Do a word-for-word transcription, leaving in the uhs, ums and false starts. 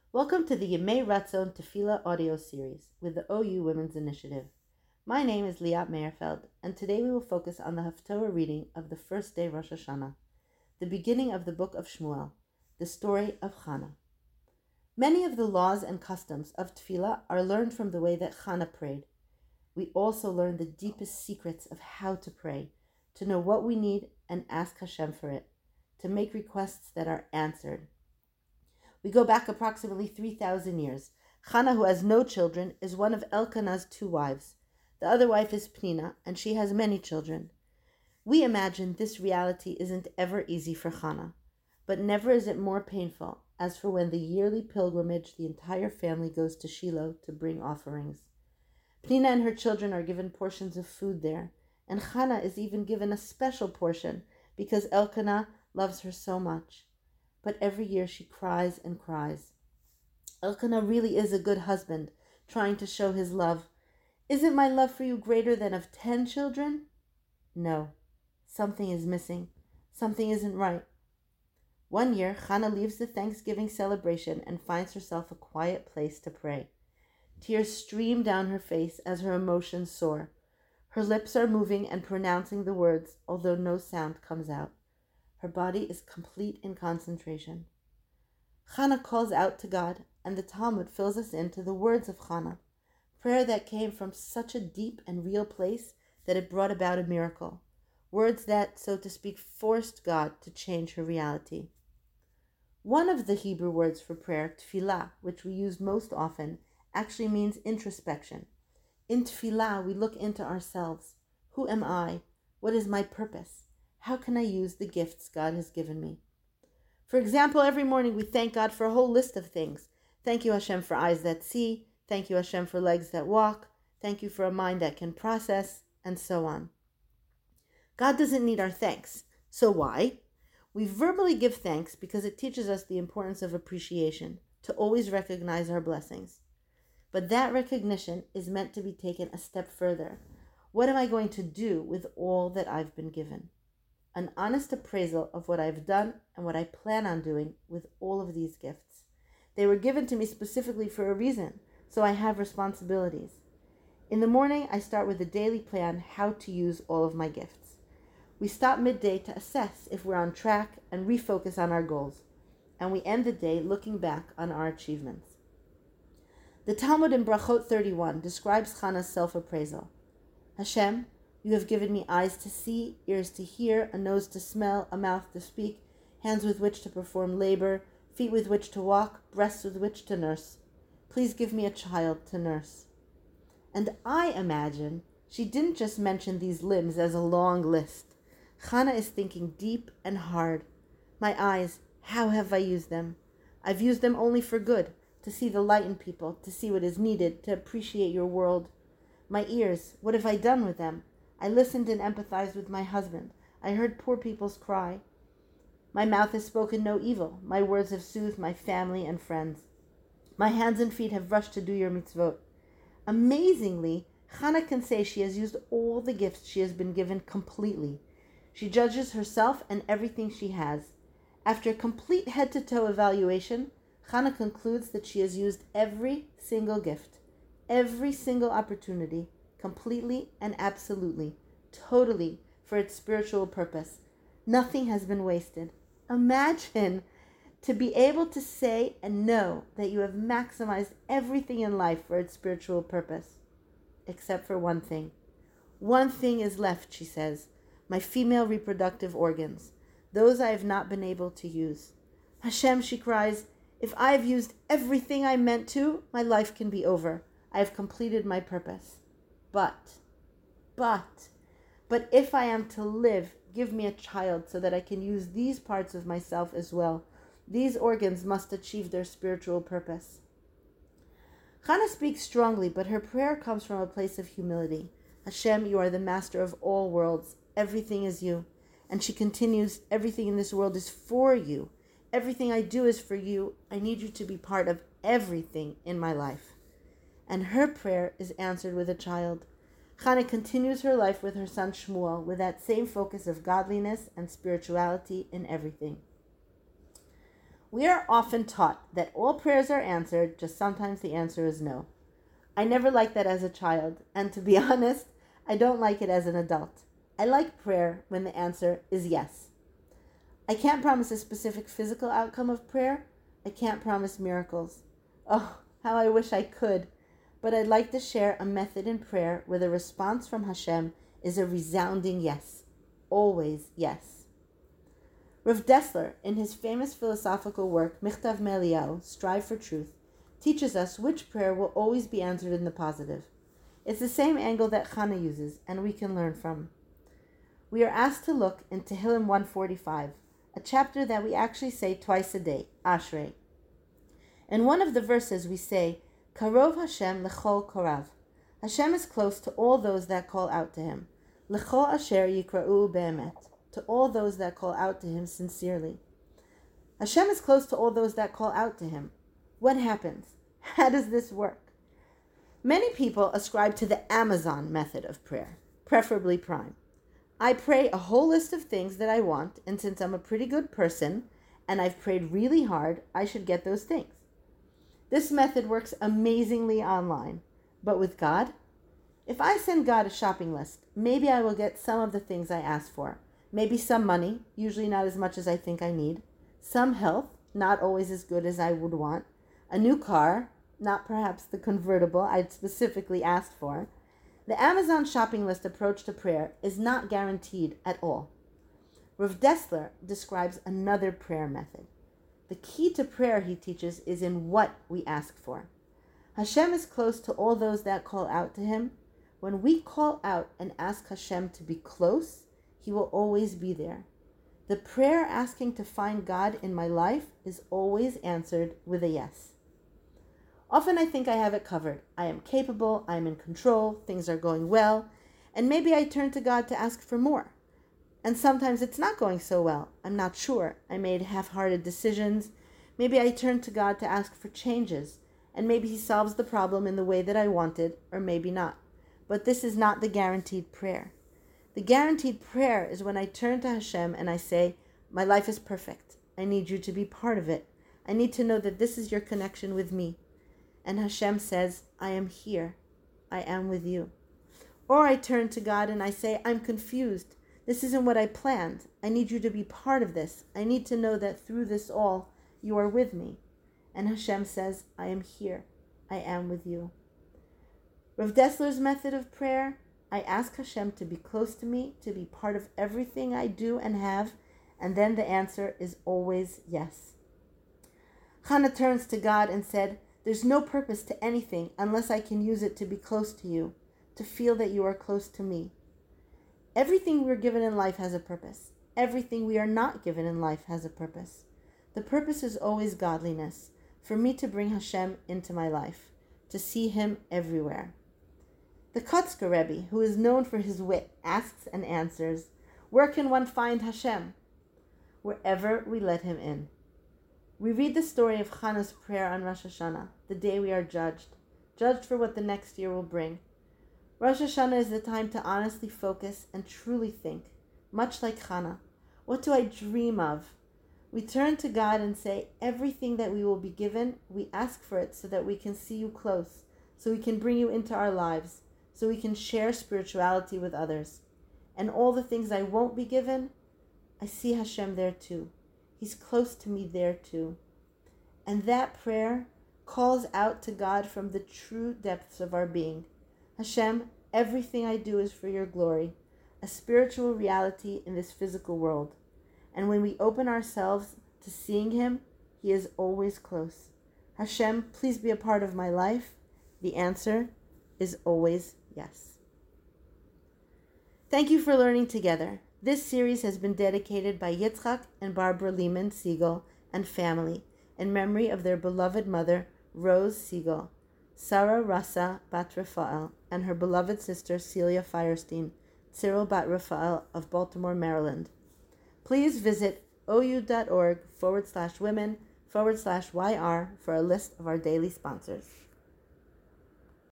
Welcome to the Yemei Ratzon Tefillah audio series with the O U Women's Initiative. My name is Liat Meyerfeld, and today we will focus on the Haftorah reading of the first day Rosh Hashanah, the beginning of the book of Shmuel, the story of Chana. Many of the laws and customs of Tefillah are learned from the way that Chana prayed. We also learn the deepest secrets of how to pray, to know what we need and ask Hashem for it, to make requests that are answered. We go back approximately three thousand years. Chana, who has no children, is one of Elkanah's two wives. The other wife is Pnina, and she has many children. We imagine this reality isn't ever easy for Chana, but never is it more painful, as for when the yearly pilgrimage the entire family goes to Shiloh to bring offerings. Pnina and her children are given portions of food there, and Chana is even given a special portion because Elkanah loves her so much. But every year she cries and cries. Elkanah really is a good husband, trying to show his love. Isn't my love for you greater than of ten children? No, something is missing. Something isn't right. One year, Chana leaves the Thanksgiving celebration and finds herself a quiet place to pray. Tears stream down her face as her emotions soar. Her lips are moving and pronouncing the words, although no sound comes out. Her body is complete in concentration. Chana calls out to God, and the Talmud fills us into the words of Chana, prayer that came from such a deep and real place that it brought about a miracle, words that, so to speak, forced God to change her reality. One of the Hebrew words for prayer, tefillah, which we use most often, actually means introspection. In tefillah, we look into ourselves. Who am I? What is my purpose? How can I use the gifts God has given me? For example, every morning we thank God for a whole list of things. Thank you, Hashem, for eyes that see. Thank you, Hashem, for legs that walk. Thank you for a mind that can process, and so on. God doesn't need our thanks. So why? We verbally give thanks because it teaches us the importance of appreciation, to always recognize our blessings. But that recognition is meant to be taken a step further. What am I going to do with all that I've been given? An honest appraisal of what I've done and what I plan on doing with all of these gifts. They were given to me specifically for a reason, so I have responsibilities. In the morning, I start with a daily plan how to use all of my gifts. We stop midday to assess if we're on track and refocus on our goals, and we end the day looking back on our achievements. The Talmud in Brachot thirty-one describes Chana's self-appraisal. Hashem, you have given me eyes to see, ears to hear, a nose to smell, a mouth to speak, hands with which to perform labor, feet with which to walk, breasts with which to nurse. Please give me a child to nurse. And I imagine she didn't just mention these limbs as a long list. Chana is thinking deep and hard. My eyes, how have I used them? I've used them only for good, to see the light in people, to see what is needed, to appreciate your world. My ears, what have I done with them? I listened and empathized with my husband. I heard poor people's cry. My mouth has spoken no evil. My words have soothed my family and friends. My hands and feet have rushed to do your mitzvot. Amazingly, Chana can say she has used all the gifts she has been given completely. She judges herself and everything she has. After a complete head-to-toe evaluation, Chana concludes that she has used every single gift, every single opportunity, completely and absolutely, totally, for its spiritual purpose. Nothing has been wasted. Imagine to be able to say and know that you have maximized everything in life for its spiritual purpose, except for one thing. One thing is left, she says, my female reproductive organs. Those I have not been able to use. Hashem, she cries, if I have used everything I meant to, my life can be over. I have completed my purpose. But, but, but if I am to live, give me a child so that I can use these parts of myself as well. These organs must achieve their spiritual purpose. Chana speaks strongly, but her prayer comes from a place of humility. Hashem, you are the master of all worlds. Everything is you. And she continues, everything in this world is for you. Everything I do is for you. I need you to be part of everything in my life. And her prayer is answered with a child. Chana continues her life with her son Shmuel, with that same focus of godliness and spirituality in everything. We are often taught that all prayers are answered, just sometimes the answer is no. I never liked that as a child, and to be honest, I don't like it as an adult. I like prayer when the answer is yes. I can't promise a specific physical outcome of prayer. I can't promise miracles. Oh, how I wish I could. But I'd like to share a method in prayer where the response from Hashem is a resounding yes. Always yes. Rav Dessler, in his famous philosophical work, Michtav Me'Eliyahu, Strive for Truth, teaches us which prayer will always be answered in the positive. It's the same angle that Chana uses, and we can learn from. We are asked to look in Tehillim one forty-five, a chapter that we actually say twice a day, Ashrei. In one of the verses we say, Karov Hashem lechol korav. Hashem is close to all those that call out to him. Lechol asher yikra'u be'emet. To all those that call out to him sincerely. Hashem is close to all those that call out to him. What happens? How does this work? Many people ascribe to the Amazon method of prayer, preferably Prime. I pray a whole list of things that I want, and since I'm a pretty good person, and I've prayed really hard, I should get those things. This method works amazingly online, but with God? If I send God a shopping list, maybe I will get some of the things I ask for. Maybe some money, usually not as much as I think I need. Some health, not always as good as I would want. A new car, not perhaps the convertible I'd specifically asked for. The Amazon shopping list approach to prayer is not guaranteed at all. Rav Dessler describes another prayer method. The key to prayer, he teaches, is in what we ask for. Hashem is close to all those that call out to him. When we call out and ask Hashem to be close, he will always be there. The prayer asking to find God in my life is always answered with a yes. Often I think I have it covered. I am capable, I am in control, things are going well, and maybe I turn to God to ask for more. And sometimes it's not going so well. I'm not sure. I made half-hearted decisions. Maybe I turn to God to ask for changes, and maybe he solves the problem in the way that I wanted, or maybe not. But this is not the guaranteed prayer. The guaranteed prayer is when I turn to Hashem and I say, my life is perfect. I need you to be part of it. I need to know that this is your connection with me. And Hashem says, I am here. I am with you. Or I turn to God and I say, I'm confused. This isn't what I planned. I need you to be part of this. I need to know that through this all, you are with me. And Hashem says, I am here. I am with you. Rav Dessler's method of prayer, I ask Hashem to be close to me, to be part of everything I do and have, and then the answer is always yes. Chana turns to God and said, there's no purpose to anything unless I can use it to be close to you, to feel that you are close to me. Everything we're given in life has a purpose. Everything we are not given in life has a purpose. The purpose is always godliness, for me to bring Hashem into my life, to see him everywhere. The Kotzker Rebbe, who is known for his wit, asks and answers, where can one find Hashem? Wherever we let him in. We read the story of Chana's prayer on Rosh Hashanah, the day we are judged, judged for what the next year will bring. Rosh Hashanah is the time to honestly focus and truly think, much like Chana. What do I dream of? We turn to God and say, everything that we will be given, we ask for it so that we can see you close, so we can bring you into our lives, so we can share spirituality with others. And all the things I won't be given, I see Hashem there too. He's close to me there too. And that prayer calls out to God from the true depths of our being. Hashem, everything I do is for your glory, a spiritual reality in this physical world. And when we open ourselves to seeing him, he is always close. Hashem, please be a part of my life. The answer is always yes. Thank you for learning together. This series has been dedicated by Yitzchak and Barbara Lehman Siegel and family in memory of their beloved mother, Rose Siegel, Sarah Rasa Bat Rafael, and her beloved sister, Celia Firestein, Cyril Bat Rafael of Baltimore, Maryland. Please visit ou.org forward slash women forward slash YR for a list of our daily sponsors.